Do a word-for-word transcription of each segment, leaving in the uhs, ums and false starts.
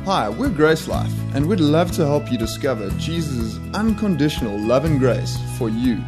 Hi, we're Grace Life, and we'd love to help you discover Jesus' unconditional love and grace for you.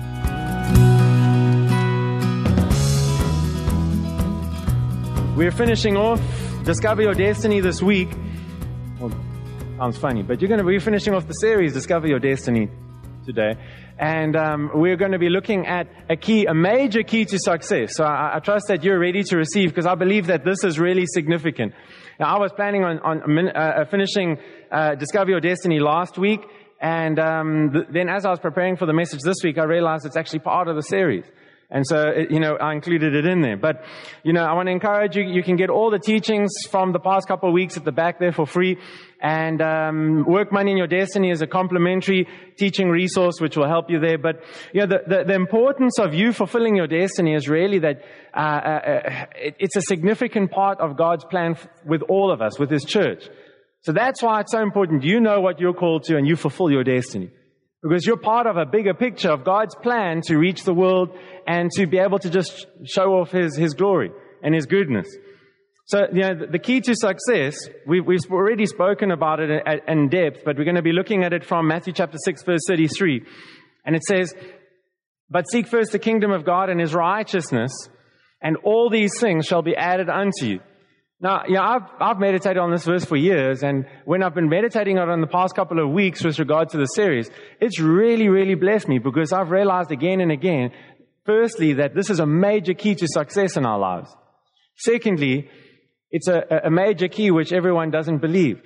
We're finishing off Discover Your Destiny this week. Well, sounds funny, but you're going to be finishing off the series Discover Your Destiny today. And um, we're going to be looking at a key, a major key to success. So I, I trust that you're ready to receive, because I believe that this is really significant. Now, I was planning on, on uh, finishing uh, Discover Your Destiny last week, and um, th- then as I was preparing for the message this week, I realized it's actually part of the series. And so, it, you know, I included it in there. But, you know, I want to encourage you, you can get all the teachings from the past couple of weeks at the back there for free. And um, Work Money in Your Destiny is a complimentary teaching resource which will help you there. But, you know, the, the, the importance of you fulfilling your destiny is really that uh, uh, it, it's a significant part of God's plan f- with all of us, with His church. So that's why it's so important you know what you're called to and you fulfill your destiny. Because you're part of a bigger picture of God's plan to reach the world and to be able to just show off His, His glory and His goodness. So, you know, the key to success, we've, we've already spoken about it in depth, but we're going to be looking at it from Matthew chapter six, verse thirty-three. And it says, "But seek first the kingdom of God and His righteousness, and all these things shall be added unto you." Now, you know, I've, I've meditated on this verse for years, and when I've been meditating on it in the past couple of weeks with regard to the series, it's really, really blessed me, because I've realized again and again, firstly, that this is a major key to success in our lives. Secondly, it's a, a major key which everyone doesn't believe.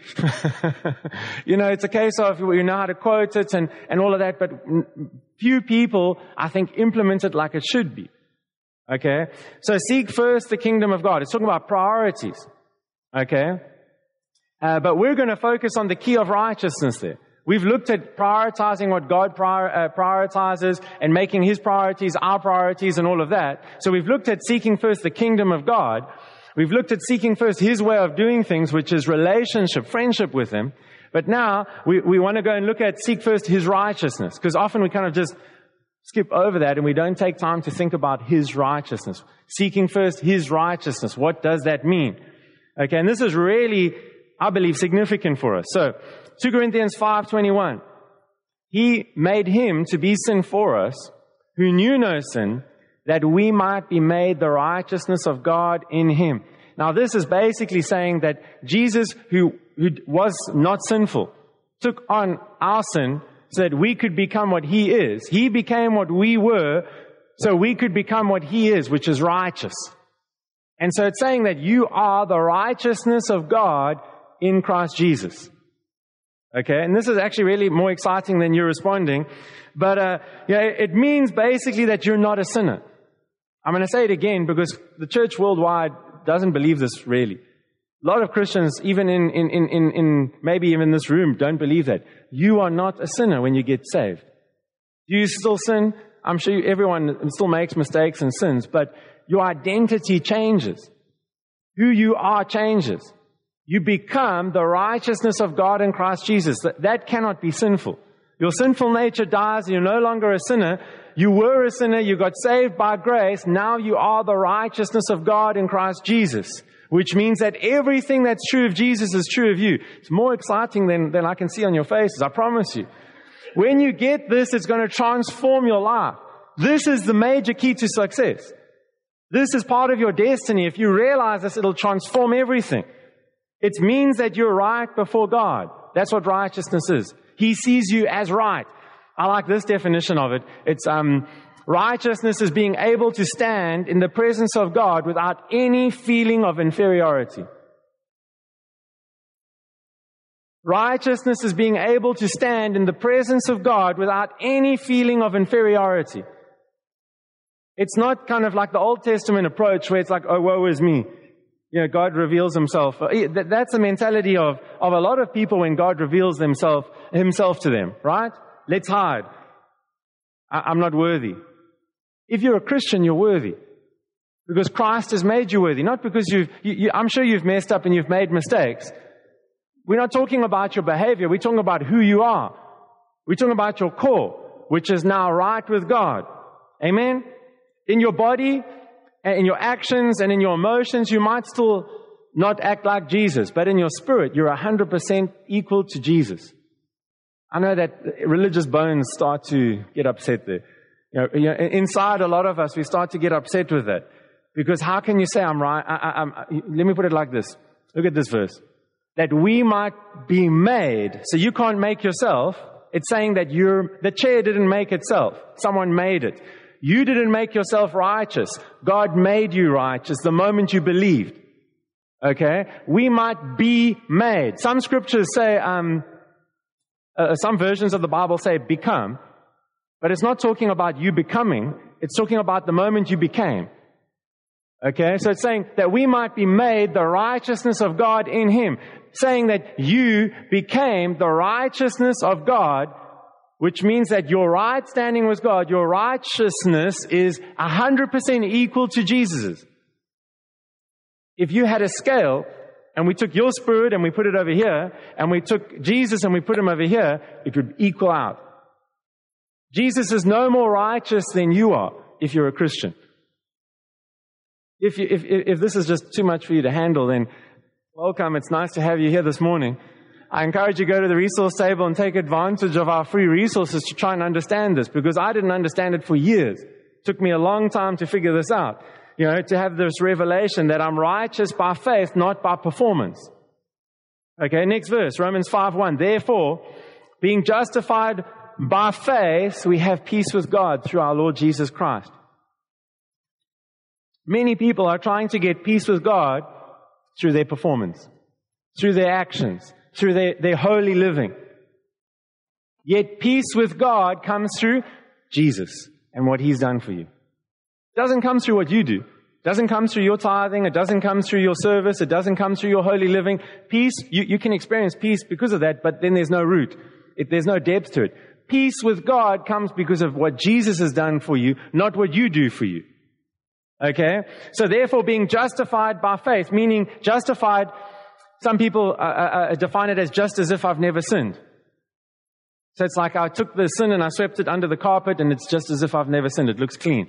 You know, it's a case of you know how to quote it and, and all of that, but few people, I think, implement it like it should be. Okay? So seek first the kingdom of God. It's talking about priorities. Okay? Uh, but we're going to focus on the key of righteousness there. We've looked at prioritizing what God prior, uh, prioritizes and making His priorities our priorities and all of that. So we've looked at seeking first the kingdom of God. We've looked at seeking first His way of doing things, which is relationship, friendship with Him. But now we, we want to go and look at seek first His righteousness, because often we kind of just skip over that and we don't take time to think about His righteousness. Seeking first His righteousness. What does that mean? Okay, and this is really, I believe, significant for us. So, Second Corinthians five twenty-one. "He made Him to be sin for us, who knew no sin, that we might be made the righteousness of God in Him." Now, this is basically saying that Jesus, who, who was not sinful, took on our sin so that we could become what He is. He became what we were so we could become what He is, which is righteous. And so it's saying that you are the righteousness of God in Christ Jesus. Okay, and this is actually really more exciting than you're responding. But uh, you know, it means basically that you're not a sinner. I'm going to say it again because the church worldwide doesn't believe this really. A lot of Christians, even in, in, in, in, in maybe even in this room, don't believe that. You are not a sinner when you get saved. Do you still sin? I'm sure you, everyone still makes mistakes and sins, but your identity changes. Who you are changes. You become the righteousness of God in Christ Jesus. That, that cannot be sinful. Your sinful nature dies, you're no longer a sinner. You were a sinner, you got saved by grace. Now you are the righteousness of God in Christ Jesus. Which means that everything that's true of Jesus is true of you. It's more exciting than, than I can see on your faces, I promise you. When you get this, it's going to transform your life. This is the major key to success. This is part of your destiny. If you realize this, it'll transform everything. It means that you're right before God. That's what righteousness is. He sees you as right. I like this definition of it. It's um, righteousness is being able to stand in the presence of God without any feeling of inferiority. Righteousness is being able to stand in the presence of God without any feeling of inferiority. It's not kind of like the Old Testament approach where it's like, oh, woe is me. You know, God reveals Himself. That's the mentality of, of a lot of people when God reveals himself, himself to them, right? Let's hide. I, I'm not worthy. If you're a Christian, you're worthy. Because Christ has made you worthy. Not because you've, you, you, I'm sure you've messed up and you've made mistakes. We're not talking about your behavior. We're talking about who you are. We're talking about your core, which is now right with God. Amen? In your body, and in your actions, and in your emotions, you might still not act like Jesus, but in your spirit, you're one hundred percent equal to Jesus. I know that religious bones start to get upset there. You know, you know, inside a lot of us, we start to get upset with that. Because how can you say I'm right? I, I, I'm, let me put it like this. Look at this verse. That we might be made. So you can't make yourself. It's saying that you're, the chair didn't make itself. Someone made it. You didn't make yourself righteous. God made you righteous the moment you believed. Okay? We might be made. Some scriptures say, um, uh, some versions of the Bible say become. But it's not talking about you becoming. It's talking about the moment you became. Okay? So it's saying that we might be made the righteousness of God in Him. Saying that you became the righteousness of God, which means that your right standing with God, your righteousness is one hundred percent equal to Jesus's. If you had a scale, and we took your spirit and we put it over here, and we took Jesus and we put Him over here, it would equal out. Jesus is no more righteous than you are if you're a Christian. If, you, if, if this is just too much for you to handle, then welcome. It's nice to have you here this morning. I encourage you to go to the resource table and take advantage of our free resources to try and understand this, because I didn't understand it for years. It took me a long time to figure this out. You know, to have this revelation that I'm righteous by faith, not by performance. Okay, next verse, Romans five one. Therefore, being justified by faith, we have peace with God through our Lord Jesus Christ. Many people are trying to get peace with God through their performance, through their actions, through their, their holy living. Yet peace with God comes through Jesus and what He's done for you. It doesn't come through what you do. It doesn't come through your tithing. It doesn't come through your service. It doesn't come through your holy living. Peace, you, you can experience peace because of that, but then there's no root. It, there's no depth to it. Peace with God comes because of what Jesus has done for you, not what you do for you. Okay? So therefore, being justified by faith, meaning justified, some people uh, uh, define it as just as if I've never sinned. So it's like I took the sin and I swept it under the carpet, and it's just as if I've never sinned. It looks clean.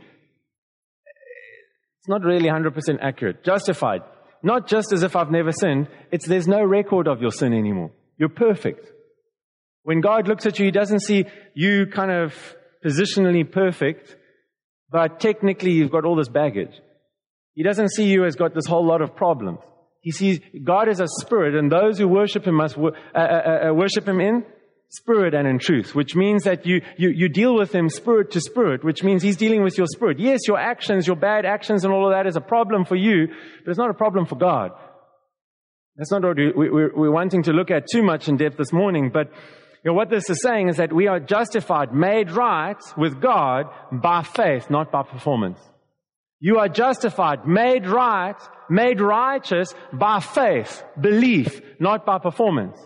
It's not really one hundred percent accurate. Justified. Not just as if I've never sinned. It's there's no record of your sin anymore. You're perfect. When God looks at you, He doesn't see you kind of positionally perfect, but technically you've got all this baggage. He doesn't see you as got this whole lot of problems. He sees God as a spirit, and those who worship Him must uh, uh, uh, worship Him in spirit and in truth, which means that you, you, you deal with Him spirit to spirit, which means He's dealing with your spirit. Yes, your actions, your bad actions and all of that is a problem for you, but it's not a problem for God. That's not what we, we, we're wanting to look at too much in depth this morning, but you know, what this is saying is that we are justified, made right with God by faith, not by performance. You are justified, made right, made righteous by faith, belief, not by performance.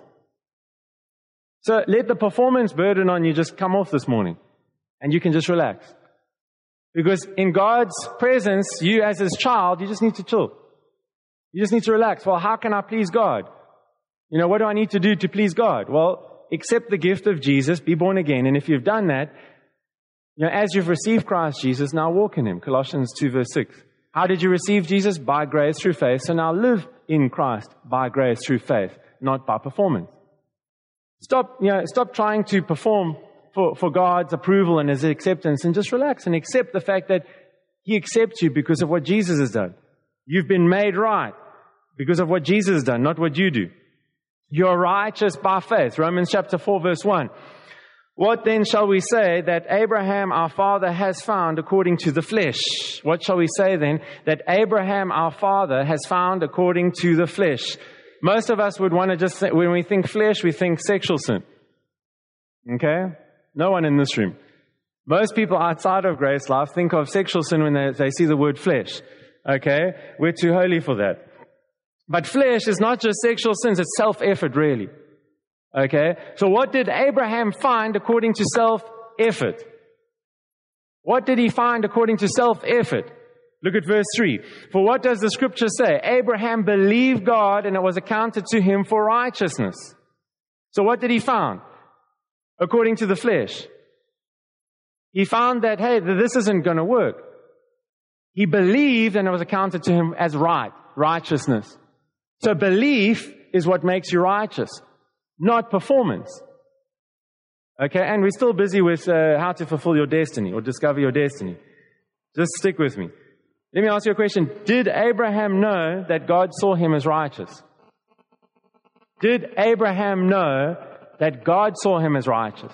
So let the performance burden on you just come off this morning, and you can just relax. Because in God's presence, you as His child, you just need to chill. You just need to relax. Well, how can I please God? You know, what do I need to do to please God? Well, accept the gift of Jesus, be born again, and if you've done that, you know, as you've received Christ Jesus, now walk in Him. Colossians two verse six. How did you receive Jesus? By grace through faith. So now live in Christ by grace through faith, not by performance. Stop, you know, stop trying to perform for, for God's approval and His acceptance, and just relax and accept the fact that He accepts you because of what Jesus has done. You've been made right because of what Jesus has done, not what you do. You're righteous by faith. Romans chapter four verse one. What then shall we say that Abraham our father has found according to the flesh? What shall we say then that Abraham our father has found according to the flesh? Most of us would want to just, say, when we think flesh, we think sexual sin. Okay? No one in this room. Most people outside of Grace Life think of sexual sin when they, they see the word flesh. Okay? We're too holy for that. But flesh is not just sexual sins, it's self-effort, really. Okay? So what did Abraham find according to self-effort? What did he find according to self-effort? Look at verse three. For what does the scripture say? Abraham believed God, and it was accounted to him for righteousness. So what did he find? According to the flesh. He found that, hey, this isn't going to work. He believed, and it was accounted to him as right, righteousness. So belief is what makes you righteous, not performance. Okay, and we're still busy with uh, how to fulfill your destiny or discover your destiny. Just stick with me. Let me ask you a question. Did Abraham know that God saw him as righteous? Did Abraham know that God saw him as righteous?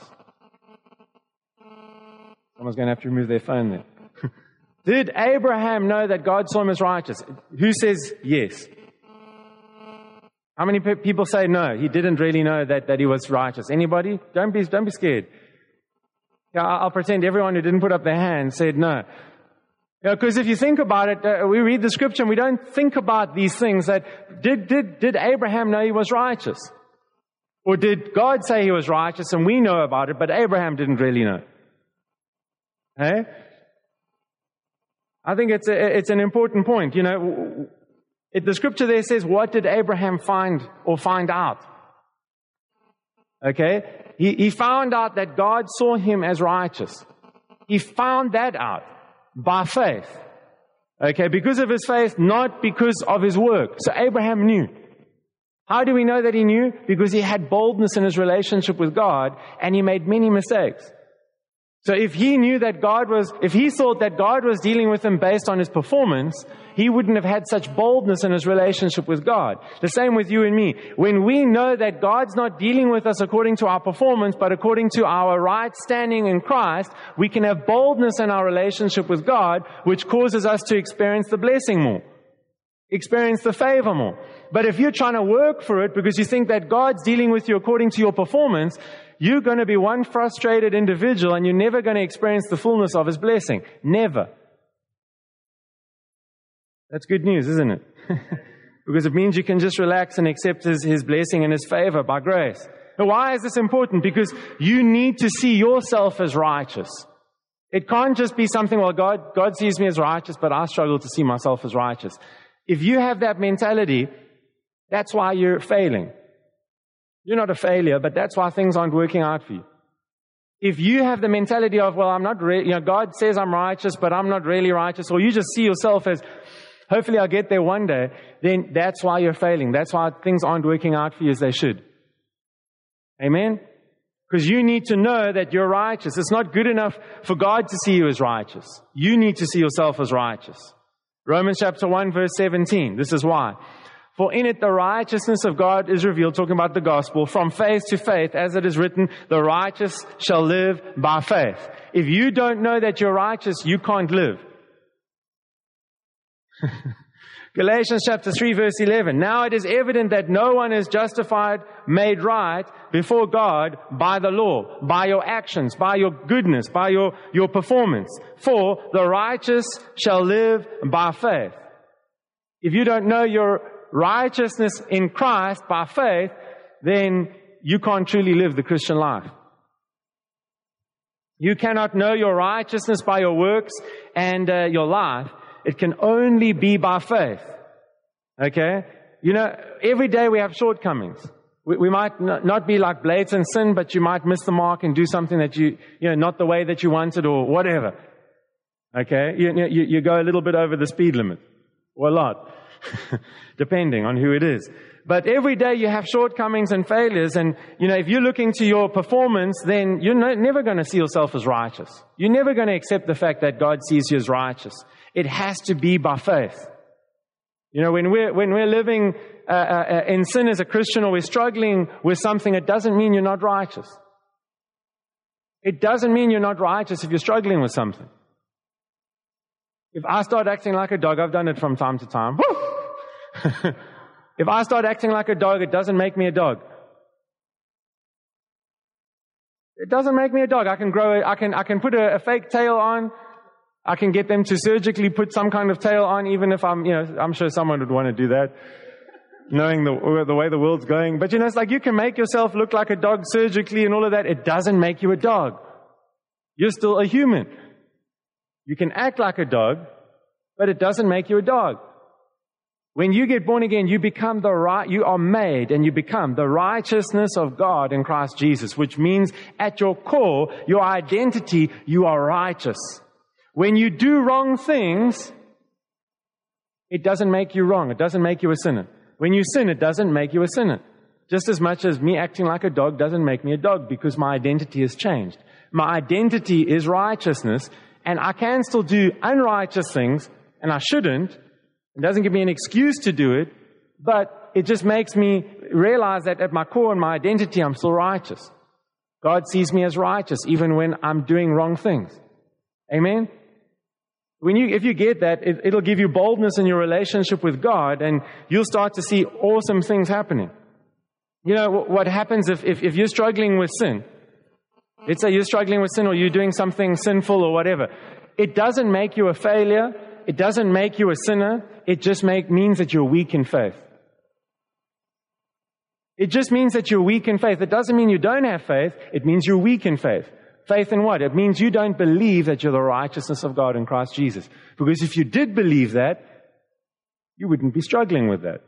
Someone's going to have to remove their phone there. Did Abraham know that God saw him as righteous? Who says yes? How many pe- people say no? He didn't really know that, that he was righteous. Anybody? Don't be, don't be scared. Yeah, I'll, I'll pretend everyone who didn't put up their hand said no. Because if you think about it, uh, we read the scripture and we don't think about these things. That did, did, did Abraham know he was righteous? Or did God say he was righteous and we know about it, but Abraham didn't really know? Hey? I think it's a, it's an important point. You know, it, the scripture there says, what did Abraham find or find out? Okay? He, he found out that God saw him as righteous. He found that out by faith. Okay? Because of his faith, not because of his work. So Abraham knew. How do we know that he knew? Because he had boldness in his relationship with God and he made many mistakes. So if he knew that God was, if he thought that God was dealing with him based on his performance, he wouldn't have had such boldness in his relationship with God. The same with you and me. When we know that God's not dealing with us according to our performance, but according to our right standing in Christ, we can have boldness in our relationship with God, which causes us to experience the blessing more, experience the favor more. But if you're trying to work for it because you think that God's dealing with you according to your performance, you're going to be one frustrated individual and you're never going to experience the fullness of His blessing. Never. That's good news, isn't it? Because it means you can just relax and accept His, His blessing and His favor by grace. Now, why is this important? Because you need to see yourself as righteous. It can't just be something, well, God, God sees me as righteous, but I struggle to see myself as righteous. If you have that mentality, that's why you're failing. You're not a failure, but that's why things aren't working out for you. If you have the mentality of, well, I'm not really, you know, God says I'm righteous, but I'm not really righteous, or you just see yourself as, hopefully I'll get there one day, then that's why you're failing. That's why things aren't working out for you as they should. Amen? Because you need to know that you're righteous. It's not good enough for God to see you as righteous. You need to see yourself as righteous. Romans chapter one, verse seventeen. This is why. For in it the righteousness of God is revealed, talking about the gospel, from faith to faith, as it is written, the righteous shall live by faith. If you don't know that you're righteous, you can't live. Galatians chapter three, verse eleven. Now it is evident that no one is justified, made right before God by the law, by your actions, by your goodness, by your, your performance. For the righteous shall live by faith. If you don't know your righteousness in Christ by faith, then you can't truly live the Christian life. You cannot know your righteousness by your works and uh, your life. It can only be by faith. Okay? You know, every day we have shortcomings. We, we might n- not be like blatant sin, but you might miss the mark and do something that you, you know, not the way that you wanted or whatever. Okay? You, you, you go a little bit over the speed limit. Or a lot. Depending on who it is. But every day you have shortcomings and failures, and, you know, if you're looking to your performance, then you're no, never going to see yourself as righteous. You're never going to accept the fact that God sees you as righteous. It has to be by faith. You know, when we're, when we're living uh, uh, in sin as a Christian, or we're struggling with something, it doesn't mean you're not righteous. It doesn't mean you're not righteous if you're struggling with something. If I start acting like a dog, I've done it from time to time. If I start acting like a dog, it doesn't make me a dog. It doesn't make me a dog. I can grow, I can, I can put a, a fake tail on. I can get them to surgically put some kind of tail on, even if I'm, you know, I'm sure someone would want to do that, knowing the, the way the world's going. But, you know, it's like you can make yourself look like a dog surgically and all of that. It doesn't make you a dog. You're still a human. You can act like a dog, but it doesn't make you a dog. When you get born again, you become the right, you are made and you become the righteousness of God in Christ Jesus, which means at your core, your identity, you are righteous. When you do wrong things, it doesn't make you wrong. It doesn't make you a sinner. When you sin, it doesn't make you a sinner. Just as much as me acting like a dog doesn't make me a dog, because my identity has changed. My identity is righteousness, and I can still do unrighteous things, and I shouldn't. It doesn't give me an excuse to do it, but it just makes me realize that at my core and my identity, I'm still righteous. God sees me as righteous, even when I'm doing wrong things. Amen? When you, if you get that, it, it'll give you boldness in your relationship with God, and you'll start to see awesome things happening. You know, what happens if, if, if you're struggling with sin? Let's say you're struggling with sin, or you're doing something sinful or whatever. It doesn't make you a failure. It doesn't make you a sinner. It just make, means that you're weak in faith. It just means that you're weak in faith. It doesn't mean you don't have faith. It means you're weak in faith. Faith in what? It means you don't believe that you're the righteousness of God in Christ Jesus. Because if you did believe that, you wouldn't be struggling with that.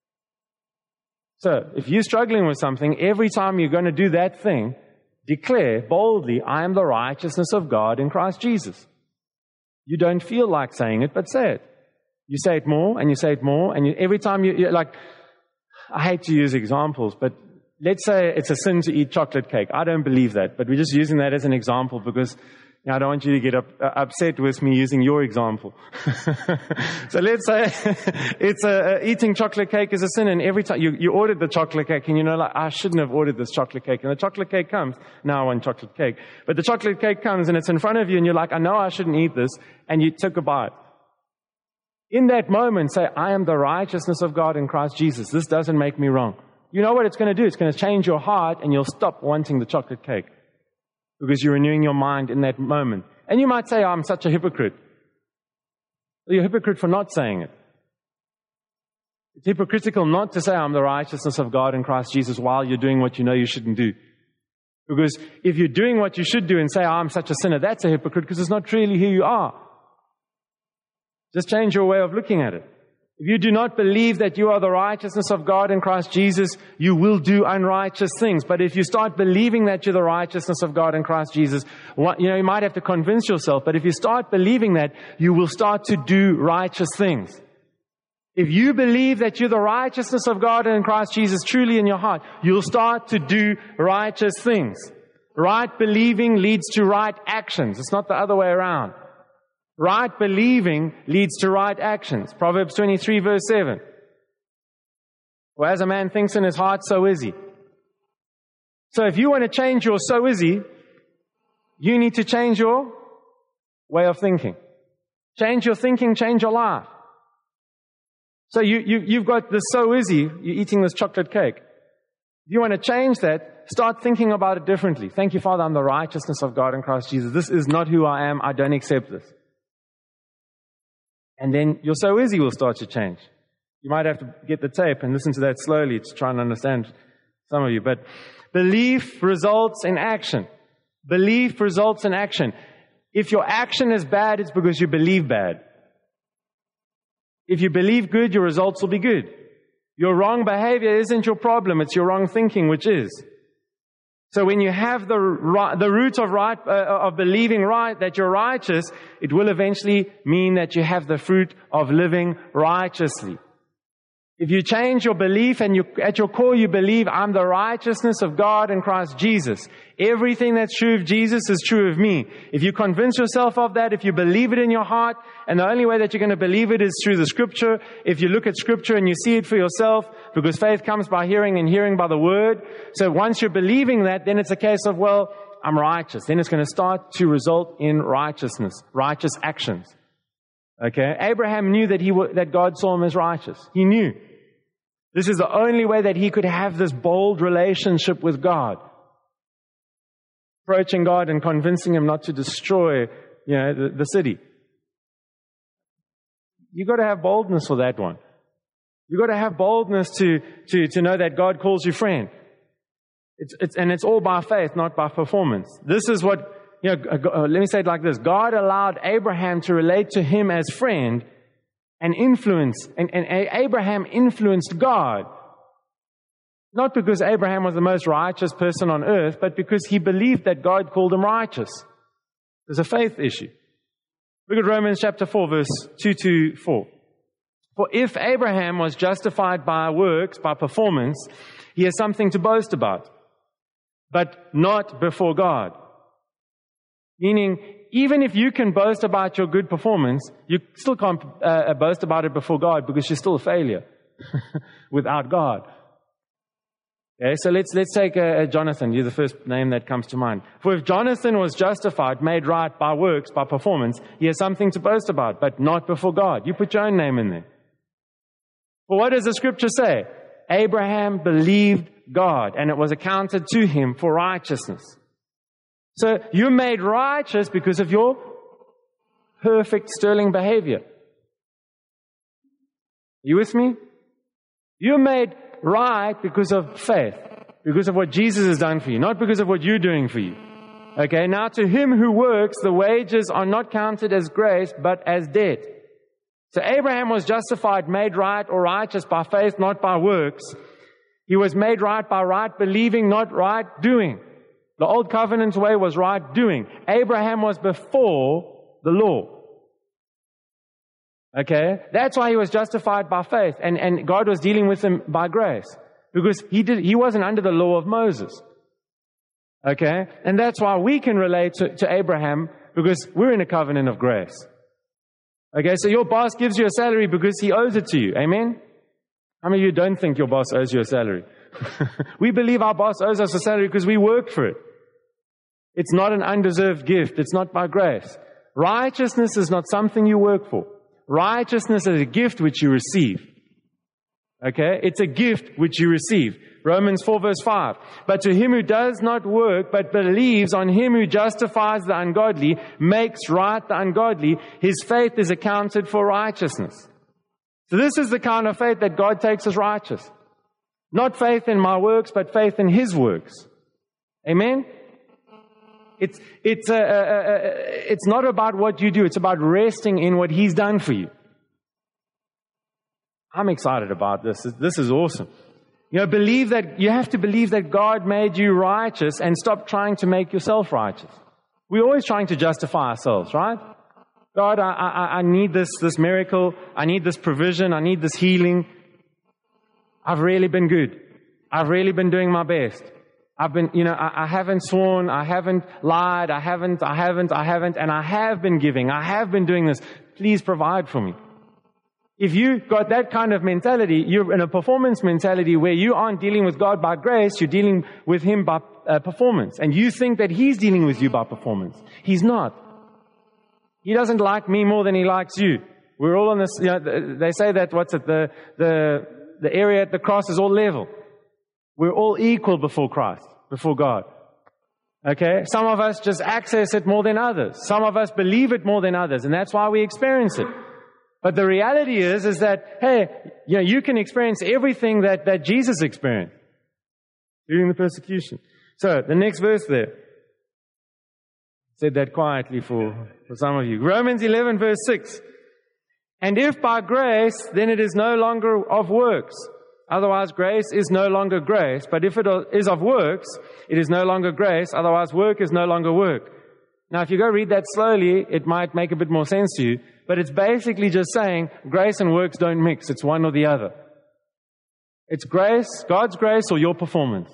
So, if you're struggling with something, every time you're going to do that thing, declare boldly, I am the righteousness of God in Christ Jesus. You don't feel like saying it, but say it. You say it more, and you say it more, and you, every time you, you're like, I hate to use examples, but let's say it's a sin to eat chocolate cake. I don't believe that, but we're just using that as an example because you know, I don't want you to get up, uh, upset with me using your example. So let's say it's a, a, eating chocolate cake is a sin, and every time you, you ordered the chocolate cake, and you know, like, I shouldn't have ordered this chocolate cake, and the chocolate cake comes. Now I want chocolate cake. But the chocolate cake comes, and it's in front of you, and you're like, I know I shouldn't eat this, and you took a bite. In that moment, say, I am the righteousness of God in Christ Jesus. This doesn't make me wrong. You know what it's going to do? It's going to change your heart, and you'll stop wanting the chocolate cake because you're renewing your mind in that moment. And you might say, oh, I'm such a hypocrite. Well, you're a hypocrite for not saying it. It's hypocritical not to say, I'm the righteousness of God in Christ Jesus while you're doing what you know you shouldn't do. Because if you're doing what you should do and say, oh, I'm such a sinner, that's a hypocrite because it's not really who you are. Just change your way of looking at it. If you do not believe that you are the righteousness of God in Christ Jesus, you will do unrighteous things. But if you start believing that you're the righteousness of God in Christ Jesus, what, you know, you might have to convince yourself, but if you start believing that, you will start to do righteous things. If you believe that you're the righteousness of God in Christ Jesus truly in your heart, you'll start to do righteous things. Right believing leads to right actions. It's not the other way around. Right believing leads to right actions. Proverbs twenty-three, verse seven. For as a man thinks in his heart, so is he. So if you want to change your so is he, you need to change your way of thinking. Change your thinking, change your life. So you, you, you've got this so is he, you're eating this chocolate cake. If you want to change that, start thinking about it differently. Thank you, Father, I'm the righteousness of God in Christ Jesus. This is not who I am. I don't accept this. And then your so is he will start to change. You might have to get the tape and listen to that slowly to try and understand some of you. But belief results in action. Belief results in action. If your action is bad, it's because you believe bad. If you believe good, your results will be good. Your wrong behavior isn't your problem. It's your wrong thinking, which is. So when you have the the root of right uh, of believing right that you're righteous, it will eventually mean that you have the fruit of living righteously. If you change your belief and you, at your core you believe, I'm the righteousness of God in Christ Jesus. Everything that's true of Jesus is true of me. If you convince yourself of that, if you believe it in your heart, and the only way that you're going to believe it is through the Scripture, if you look at Scripture and you see it for yourself, because faith comes by hearing and hearing by the Word. So once you're believing that, then it's a case of, well, I'm righteous. Then it's going to start to result in righteousness, righteous actions. Okay? Abraham knew that he w- that God saw him as righteous. He knew. This is the only way that he could have this bold relationship with God. Approaching God and convincing him not to destroy, you know, the, the city. You've got to have boldness for that one. You've got to have boldness to, to, to know that God calls you friend. It's, it's, and it's all by faith, not by performance. This is what, you know, uh, let me say it like this. God allowed Abraham to relate to him as friend and influence, and, and Abraham influenced God. Not because Abraham was the most righteous person on earth, but because he believed that God called him righteous. There's a faith issue. Look at Romans chapter four, verse two to four. For if Abraham was justified by works, by performance, he has something to boast about, but not before God. Meaning, even if you can boast about your good performance, you still can't uh, boast about it before God because you're still a failure without God. Okay, so let's let's take uh, uh, Jonathan. You're the first name that comes to mind. For if Jonathan was justified, made right by works, by performance, he has something to boast about, but not before God. You put your own name in there. Well, what does the scripture say? Abraham believed God, and it was accounted to him for righteousness. So you're made righteous because of your perfect, sterling behavior. You with me? You're made right because of faith, because of what Jesus has done for you, not because of what you're doing for you. Okay, now to him who works, the wages are not counted as grace, but as debt. So Abraham was justified, made right or righteous by faith, not by works. He was made right by right believing, not right doing. The old covenant way was right doing. Abraham was before the law. Okay? That's why he was justified by faith. And, and God was dealing with him by grace. Because he did, he wasn't under the law of Moses. Okay? And that's why we can relate to, to Abraham, because we're in a covenant of grace. Okay? So your boss gives you a salary because he owes it to you. Amen? How many of you don't think your boss owes you a salary? We believe our boss owes us a salary because we worked for it. It's not an undeserved gift. It's not by grace. Righteousness is not something you work for. Righteousness is a gift which you receive. Okay? It's a gift which you receive. Romans four verse five. But to him who does not work, but believes on him who justifies the ungodly, makes right the ungodly, his faith is accounted for righteousness. So this is the kind of faith that God takes as righteous. Not faith in my works, but faith in his works. Amen? It's, it's, uh, uh, uh, it's not about what you do. It's about resting in what he's done for you. I'm excited about this. This is awesome. You know, believe that, you have to believe that God made you righteous and stop trying to make yourself righteous. We're always trying to justify ourselves, right? God, I, I, I need this, this miracle. I need this provision. I need this healing. I've really been good. I've really been doing my best. I've been, you know, I, I haven't sworn. I haven't lied. I haven't, I haven't, I haven't, and I have been giving. I have been doing this. Please provide for me. If you got that kind of mentality, you're in a performance mentality where you aren't dealing with God by grace, you're dealing with him by uh, performance. And you think that he's dealing with you by performance. He's not. He doesn't like me more than he likes you. We're all on this, you know, they say that, what's it, the, the, the area at the cross is all level. We're all equal before Christ, before God. Okay? Some of us just access it more than others. Some of us believe it more than others, and that's why we experience it. But the reality is, is that, hey, you know, you can experience everything that, that Jesus experienced during the persecution. So, the next verse there. Said that quietly for, for some of you. Romans eleven verse six. And if by grace, then it is no longer of works. Otherwise, grace is no longer grace. But if it is of works, it is no longer grace. Otherwise, work is no longer work. Now, if you go read that slowly, it might make a bit more sense to you. But it's basically just saying grace and works don't mix. It's one or the other. It's grace, God's grace, or your performance.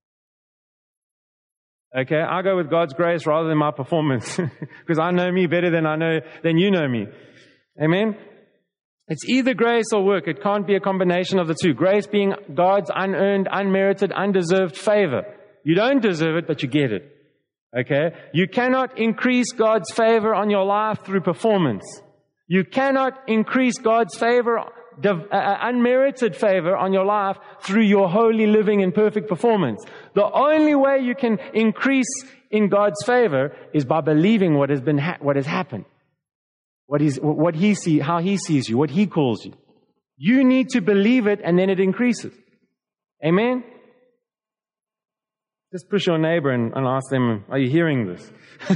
Okay, I go with God's grace rather than my performance. Because I know me better than I know, than you know me. Amen? It's either grace or work. It can't be a combination of the two. Grace being God's unearned, unmerited, undeserved favor. You don't deserve it, but you get it. Okay? You cannot increase God's favor on your life through performance. You cannot increase God's favor, uh, unmerited favor on your life through your holy living and perfect performance. The only way you can increase in God's favor is by believing what has been, ha- what has happened. What he's, what he see, how he sees you, what he calls you. You need to believe it, and then it increases. Amen? Just push your neighbor and, and ask them, are you hearing this?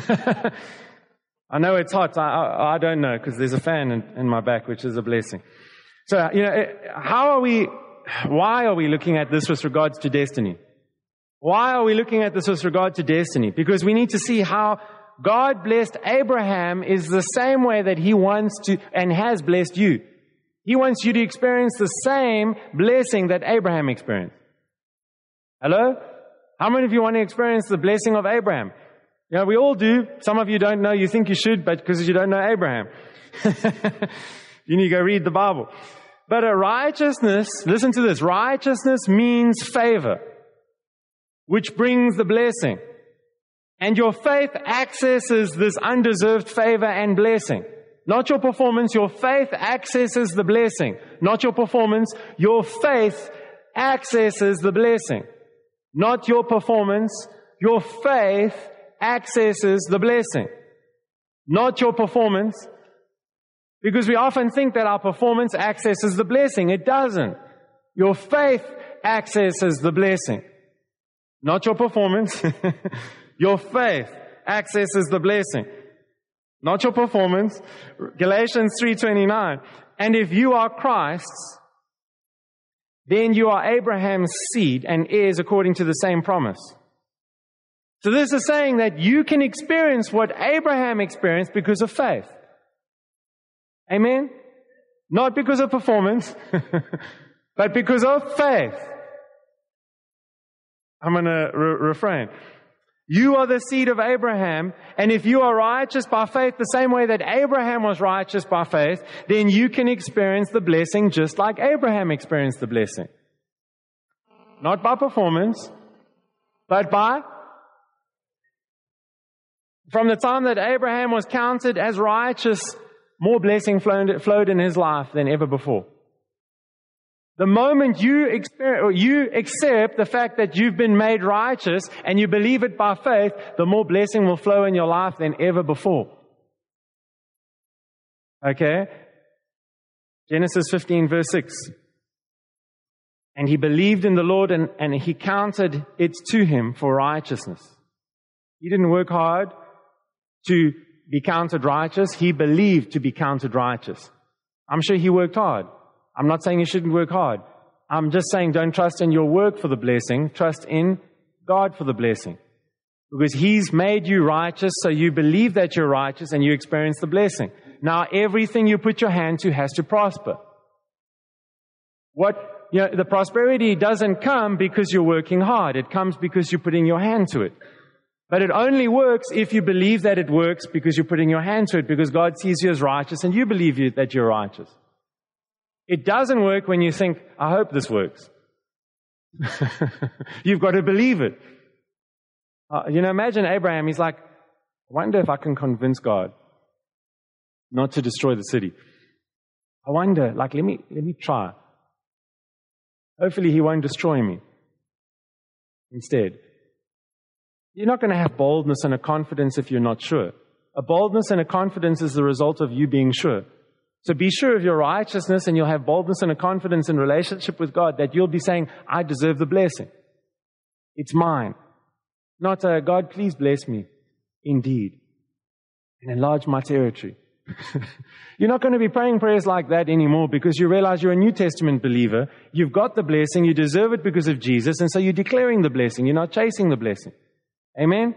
I know it's hot. I, I, I don't know, because there's a fan in, in my back, which is a blessing. So, you know, how are we, why are we looking at this with regards to destiny? Why are we looking at this with regard to destiny? Because we need to see how God blessed Abraham is the same way that he wants to and has blessed you. He wants you to experience the same blessing that Abraham experienced. Hello? How many of you want to experience the blessing of Abraham? You know, we all do. Some of you don't know. You think you should, but because you don't know Abraham. You need to go read the Bible. But a righteousness, listen to this, righteousness means favor, which brings the blessing. And your faith accesses this undeserved favor and blessing. Not your performance, your faith accesses the blessing. Not your performance, your faith accesses the blessing. Not your performance, your faith accesses the blessing. Not your performance, because we often think that our performance accesses the blessing. It doesn't. Your faith accesses the blessing. Not your performance. Your faith accesses the blessing. Not your performance. Galatians three twenty-nine. And if you are Christ's, then you are Abraham's seed and heirs according to the same promise. So this is saying that you can experience what Abraham experienced because of faith. Amen? Not because of performance, but because of faith. I'm going to re- refrain. You are the seed of Abraham, and if you are righteous by faith the same way that Abraham was righteous by faith, then you can experience the blessing just like Abraham experienced the blessing. Not by performance, but by... From the time that Abraham was counted as righteous, more blessing flowed, flowed in his life than ever before. The moment you, experience, or you accept the fact that you've been made righteous and you believe it by faith, the more blessing will flow in your life than ever before. Okay? Genesis fifteen verse six. And he believed in the Lord and, and he counted it to him for righteousness. He didn't work hard to be counted righteous. He believed to be counted righteous. I'm sure he worked hard. I'm not saying you shouldn't work hard. I'm just saying don't trust in your work for the blessing. Trust in God for the blessing. Because He's made you righteous, so you believe that you're righteous and you experience the blessing. Now, everything you put your hand to has to prosper. What, you know, the prosperity doesn't come because you're working hard. It comes because you're putting your hand to it. But it only works if you believe that it works because you're putting your hand to it, because God sees you as righteous and you believe you, that you're righteous. It doesn't work when you think, I hope this works. You've got to believe it. Uh, you know, imagine Abraham, he's like, I wonder if I can convince God not to destroy the city. I wonder, like, let me, let me try. Hopefully he won't destroy me. Instead, you're not going to have boldness and a confidence if you're not sure. A boldness and a confidence is the result of you being sure. So be sure of your righteousness, and you'll have boldness and a confidence in relationship with God that you'll be saying, I deserve the blessing. It's mine. Not, uh, God, please bless me. Indeed. And enlarge my territory. You're not going to be praying prayers like that anymore because you realize you're a New Testament believer. You've got the blessing. You deserve it because of Jesus. And so you're declaring the blessing. You're not chasing the blessing. Amen?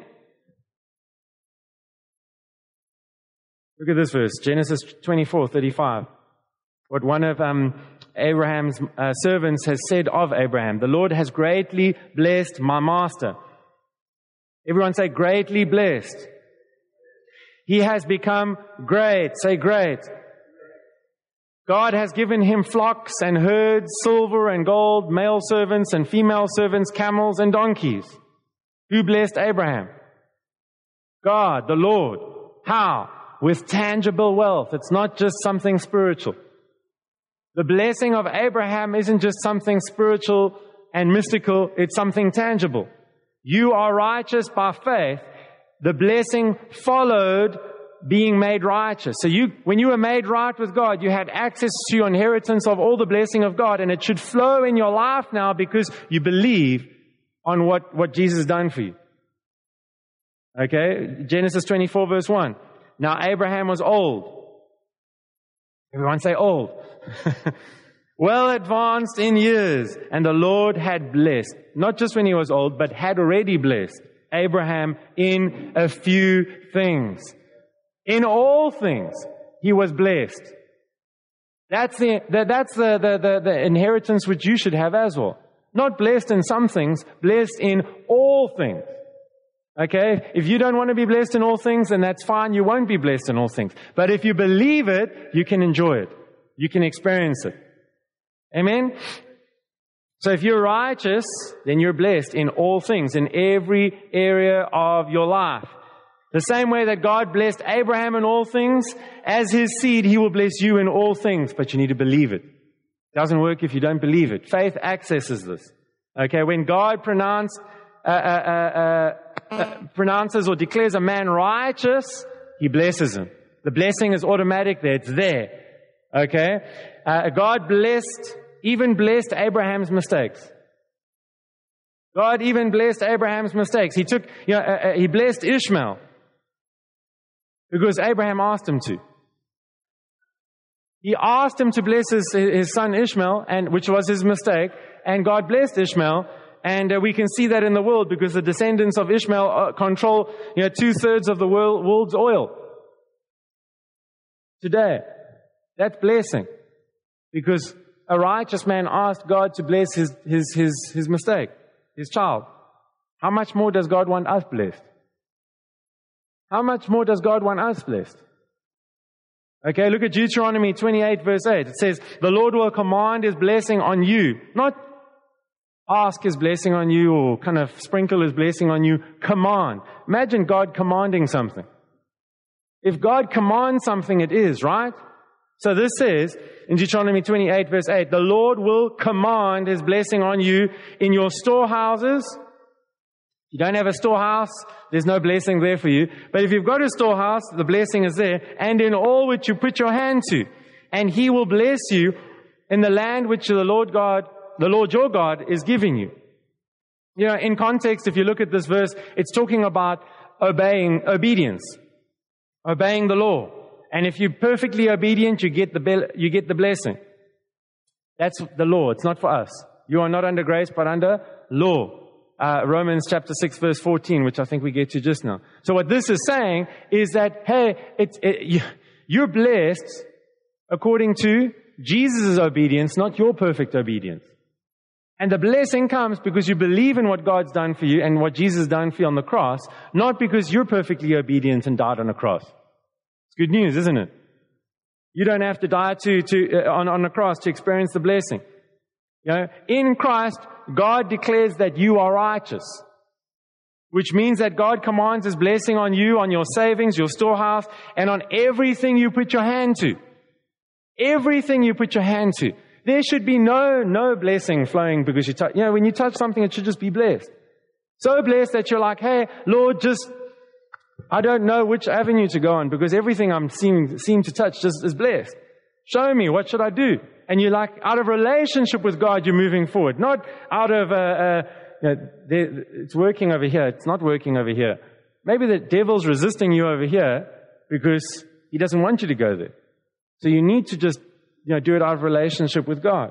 Look at this verse, Genesis twenty-four thirty-five. What one of um, Abraham's uh, servants has said of Abraham, the Lord has greatly blessed my master. Everyone say, greatly blessed. He has become great. Say, great. God has given him flocks and herds, silver and gold, male servants and female servants, camels and donkeys. Who blessed Abraham? God, the Lord. How? With tangible wealth. It's not just something spiritual. The blessing of Abraham isn't just something spiritual and mystical. It's something tangible. You are righteous by faith. The blessing followed being made righteous. So you, when you were made right with God, you had access to your inheritance of all the blessing of God, and it should flow in your life now because you believe on what, what Jesus has done for you. Okay? Genesis twenty-four verse one. Now Abraham was old. Everyone say old. Well advanced in years. And the Lord had blessed, not just when he was old, but had already blessed Abraham in a few things. In all things, he was blessed. That's the, the that's the, the, the, the inheritance which you should have as well. Not blessed in some things, blessed in all things. Okay? If you don't want to be blessed in all things, then that's fine. You won't be blessed in all things. But if you believe it, you can enjoy it. You can experience it. Amen? So if you're righteous, then you're blessed in all things, in every area of your life. The same way that God blessed Abraham in all things, as his seed, he will bless you in all things, but you need to believe it. It doesn't work if you don't believe it. Faith accesses this. Okay, when God pronounced, uh, uh, uh, uh, pronounces or declares a man righteous, he blesses him. The blessing is automatic there. It's there. Okay? Uh, God blessed, even blessed Abraham's mistakes. God even blessed Abraham's mistakes. He took, you know, uh, uh, he blessed Ishmael. Because Abraham asked him to. He asked him to bless his, his son Ishmael, and which was his mistake, and God blessed Ishmael, and uh, we can see that in the world because the descendants of Ishmael uh, control, you know, two-thirds of the world, world's oil today. That's blessing, because a righteous man asked God to bless his his his his mistake, his child. How much more does God want us blessed? How much more does God want us blessed? Okay, look at Deuteronomy twenty-eight verse eight. It says, the Lord will command His blessing on you. Not ask His blessing on you or kind of sprinkle His blessing on you. Command. Imagine God commanding something. If God commands something, it is, right? So this says in Deuteronomy twenty-eight verse eight, the Lord will command His blessing on you in your storehouses. You don't have a storehouse, there's no blessing there for you. But if you've got a storehouse, the blessing is there. And in all which you put your hand to. And He will bless you in the land which the Lord God, the Lord your God is giving you. You know, in context, if you look at this verse, it's talking about obeying, obedience. Obeying the law. And if you're perfectly obedient, you get the be- you get the blessing. That's the law. It's not for us. You are not under grace, but under law. Uh, Romans chapter six verse fourteen, which I think we get to just now. So what this is saying is that, hey, it's, it, you're blessed according to Jesus' obedience, not your perfect obedience. And the blessing comes because you believe in what God's done for you and what Jesus has done for you on the cross, not because you're perfectly obedient and died on a cross. It's good news, isn't it? You don't have to die to, to, uh, on, on a cross to experience the blessing. You know, in Christ, God declares that you are righteous, which means that God commands His blessing on you, on your savings, your storehouse, and on everything you put your hand to. Everything you put your hand to. There should be no, no blessing flowing because you touch, you know, when you touch something, it should just be blessed. So blessed that you're like, hey, Lord, just, I don't know which avenue to go on because everything I'm seem, seem to touch just is blessed. Show me, what should I do? And you're like, out of relationship with God, you're moving forward. Not out of, uh, uh, you know, it's working over here, it's not working over here. Maybe the devil's resisting you over here because he doesn't want you to go there. So you need to just, you know, do it out of relationship with God.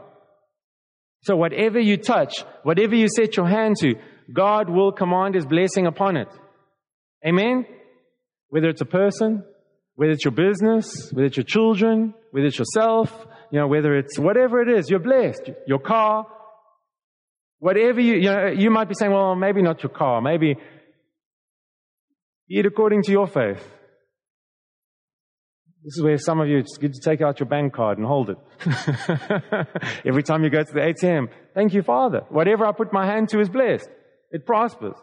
So whatever you touch, whatever you set your hand to, God will command His blessing upon it. Amen? Whether it's a person, whether it's your business, whether it's your children, whether it's yourself, you know, whether it's whatever it is, you're blessed. Your car, whatever you, you know, you might be saying, well, maybe not your car, maybe be it according to your faith. This is where some of you, it's good to take out your bank card and hold it. Every time you go to the A T M, thank you, Father. Whatever I put my hand to is blessed. It prospers.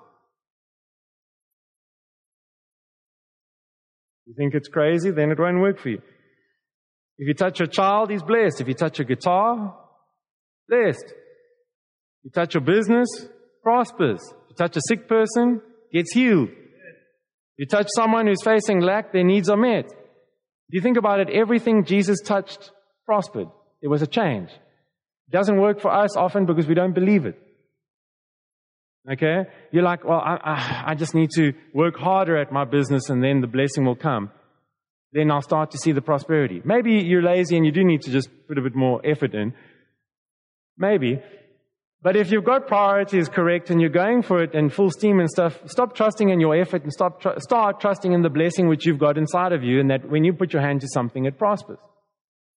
You think it's crazy, then it won't work for you. If you touch your child, he's blessed. If you touch your guitar, blessed. If you touch your business, prospers. If you touch a sick person, gets healed. If you touch someone who's facing lack, their needs are met. If you think about it, everything Jesus touched prospered. There was a change. It doesn't work for us often because we don't believe it. Okay? You're like, well, I, I, I just need to work harder at my business and then the blessing will come. Then I'll start to see the prosperity. Maybe you're lazy and you do need to just put a bit more effort in. Maybe. But if you've got priorities correct and you're going for it and full steam and stuff, stop trusting in your effort and stop tr- start trusting in the blessing which you've got inside of you, and that when you put your hand to something, it prospers.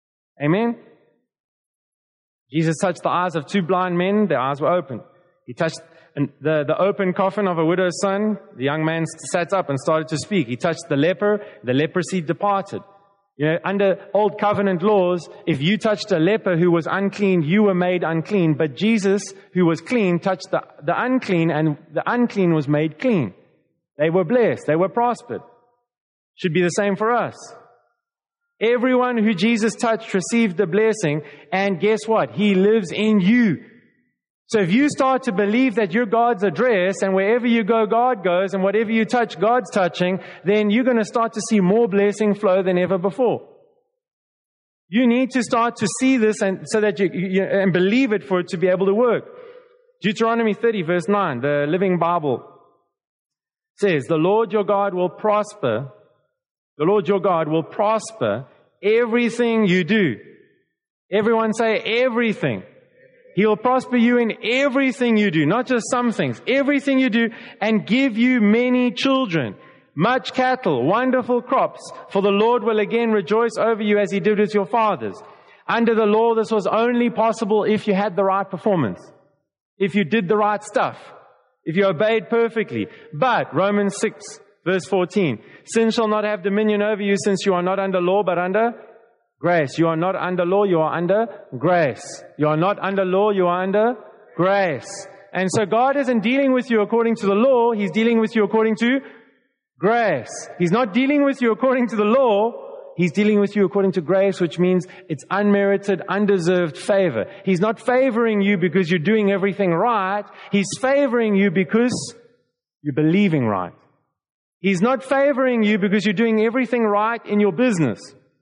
Amen? Jesus touched the eyes of two blind men. Their eyes were open. He touched the, the open coffin of a widow's son. The young man sat up and started to speak. He touched the leper. The leprosy departed. You know, under old covenant laws, if you touched a leper who was unclean, you were made unclean. But Jesus, who was clean, touched the, the unclean, and the unclean was made clean. They were blessed. They were prospered. Should be the same for us. Everyone who Jesus touched received the blessing, and guess what? He lives in you. So if you start to believe that you're God's address, and wherever you go, God goes, and whatever you touch, God's touching, then you're going to start to see more blessing flow than ever before. You need to start to see this and so that you, you and believe it for it to be able to work. Deuteronomy thirty, verse nine, the Living Bible says, "The Lord your God will prosper, the Lord your God will prosper everything you do." Everyone say everything. He'll prosper you in everything you do, not just some things, everything you do, and give you many children, much cattle, wonderful crops, for the Lord will again rejoice over you as He did with your fathers. Under the law, this was only possible if you had the right performance, if you did the right stuff, if you obeyed perfectly. But, Romans six, verse fourteen, "Sin shall not have dominion over you, since you are not under law, but under grace." You are not under law, you are under grace. You are not under law, you are under grace. And so God isn't dealing with you according to the law, He's dealing with you according to grace. He's not dealing with you according to the law, He's dealing with you according to grace, which means it's unmerited, undeserved favor. He's not favoring you because you're doing everything right. He's favoring you because you're believing right. He's not favoring you because you're doing everything right in your business.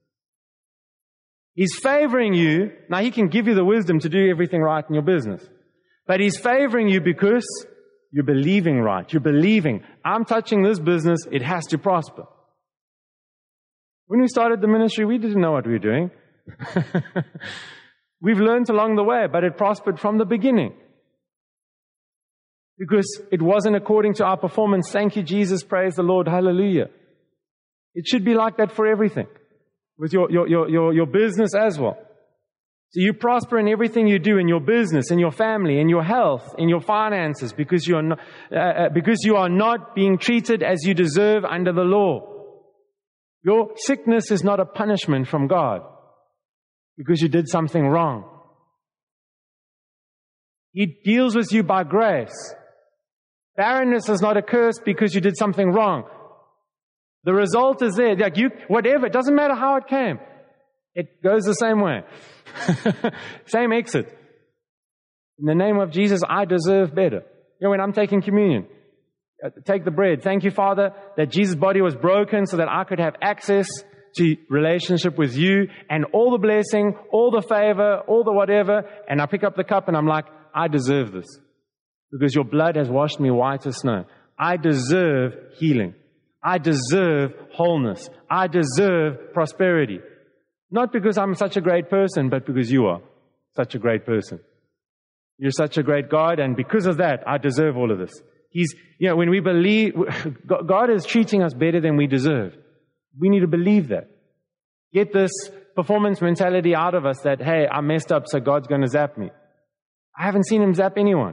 He's favoring you. Now, He can give you the wisdom to do everything right in your business. But He's favoring you because you're believing right. You're believing, I'm touching this business, it has to prosper. When we started the ministry, we didn't know what we were doing. We've learned along the way, but it prospered from the beginning. Because it wasn't according to our performance. Thank you, Jesus. Praise the Lord. Hallelujah. It should be like that for everything. With your, your, your, your, your business as well. So you prosper in everything you do, in your business, in your family, in your health, in your finances, because you are not, uh, because you are not being treated as you deserve under the law. Your sickness is not a punishment from God because you did something wrong. He deals with you by grace. Barrenness is not a curse because you did something wrong. The result is there. Like you, whatever, it doesn't matter how it came. It goes the same way. Same exit. In the name of Jesus, I deserve better. You know, when I'm taking communion, take the bread. Thank you, Father, that Jesus' body was broken so that I could have access to relationship with you and all the blessing, all the favor, all the whatever. And I pick up the cup and I'm like, I deserve this because your blood has washed me white as snow. I deserve healing. I deserve wholeness. I deserve prosperity. Not because I'm such a great person, but because you are such a great person. You're such a great God, and because of that, I deserve all of this. He's, you know, when we believe, God is treating us better than we deserve. We need to believe that. Get this performance mentality out of us that, hey, I messed up, so God's going to zap me. I haven't seen Him zap anyone.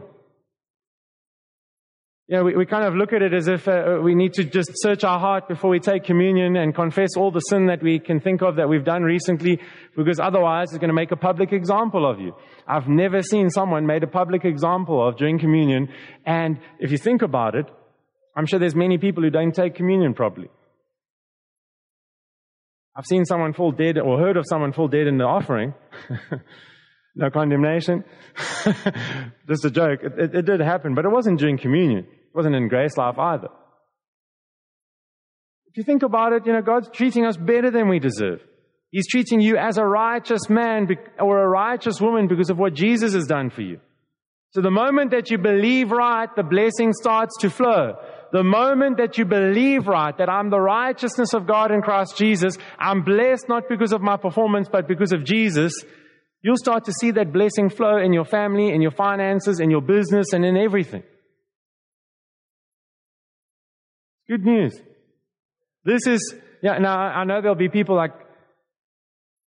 You know, we, we kind of look at it as if uh, we need to just search our heart before we take communion and confess all the sin that we can think of that we've done recently, because otherwise it's going to make a public example of you. I've never seen someone made a public example of during communion, and if you think about it, I'm sure there's many people who don't take communion properly. I've seen someone fall dead or heard of someone fall dead in the offering. No condemnation. Just a joke. It, it, it did happen, but it wasn't during communion. It wasn't in Grace Life either. If you think about it, you know, God's treating us better than we deserve. He's treating you as a righteous man or a righteous woman because of what Jesus has done for you. So the moment that you believe right, the blessing starts to flow. The moment that you believe right, that I'm the righteousness of God in Christ Jesus, I'm blessed not because of my performance, but because of Jesus, you'll start to see that blessing flow in your family, in your finances, in your business, and in everything. Good news. This is, yeah, now I know there'll be people like,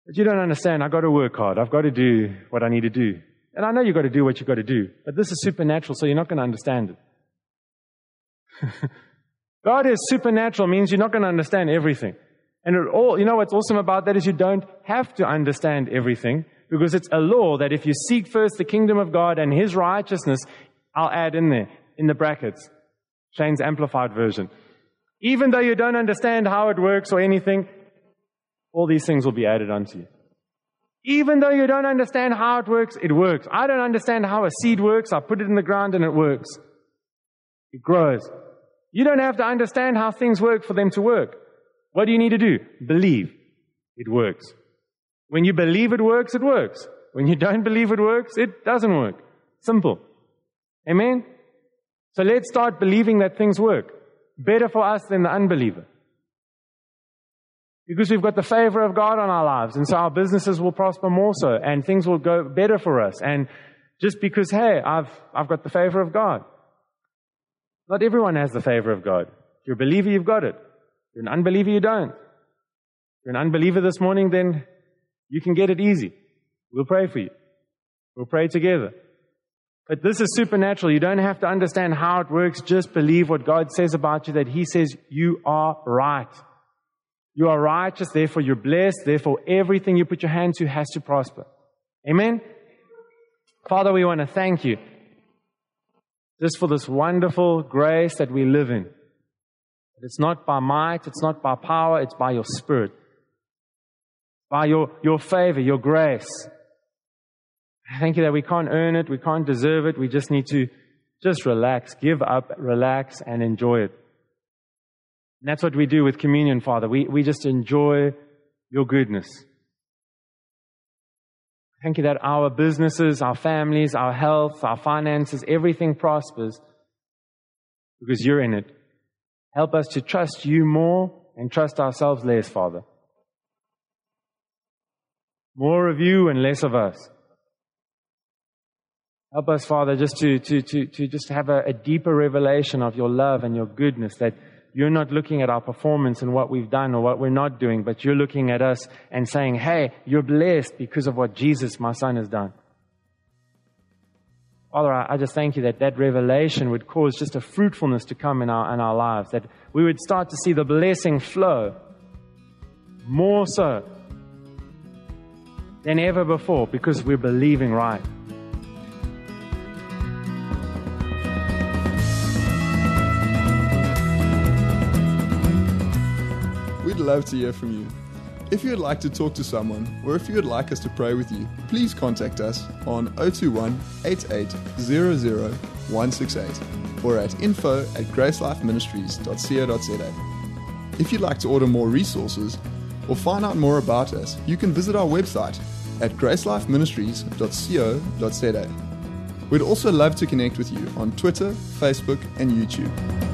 But you don't understand. I've got to work hard. I've got to do what I need to do. And I know you've got to do what you've got to do. But this is supernatural, so you're not going to understand it. God is supernatural means you're not going to understand everything. And it all, you know what's awesome about that is you don't have to understand everything, because it's a law that if you seek first the kingdom of God and His righteousness, I'll add in there, in the brackets, Shane's Amplified version. Even though you don't understand how it works or anything, all these things will be added unto you. Even though you don't understand how it works, it works. I don't understand how a seed works. I put it in the ground and it works. It grows. You don't have to understand how things work for them to work. What do you need to do? Believe. It works. When you believe it works, it works. When you don't believe it works, it doesn't work. Simple. Amen? So let's start believing that things work. Better for us than the unbeliever. Because we've got the favor of God on our lives, and so our businesses will prosper more so, and things will go better for us. And just because, hey, I've I've got the favor of God. Not everyone has the favor of God. If you're a believer, you've got it. If you're an unbeliever, you don't. If you're an unbeliever this morning, then you can get it easy. We'll pray for you. We'll pray together. But this is supernatural. You don't have to understand how it works. Just believe what God says about you, that He says you are right. You are righteous, therefore you're blessed, therefore everything you put your hand to has to prosper. Amen? Father, we want to thank you just for this wonderful grace that we live in. It's not by might, it's not by power, it's by your Spirit. By your, your favor, your grace. Thank you that we can't earn it, we can't deserve it, we just need to just relax, give up, relax, and enjoy it. And that's what we do with communion, Father. We, we just enjoy your goodness. Thank you that our businesses, our families, our health, our finances, everything prospers because you're in it. Help us to trust you more and trust ourselves less, Father. More of you and less of us. Help us, Father, just to, to, to, to just have a, a deeper revelation of your love and your goodness, that you're not looking at our performance and what we've done or what we're not doing, but you're looking at us and saying, hey, you're blessed because of what Jesus, my Son, has done. Father, I, I just thank you that that revelation would cause just a fruitfulness to come in our, in our lives, that we would start to see the blessing flow more so than ever before because we're believing right. We'd love to hear from you. If you would like to talk to someone, or if you would like us to pray with you, please contact us on zero two one, eight eight zero zero, one six eight or at info at gracelifeministries dot co dot za. If you'd like to order more resources or find out more about us, you can visit our website at gracelifeministries dot co dot za. We'd also love to connect with you on Twitter, Facebook, and YouTube.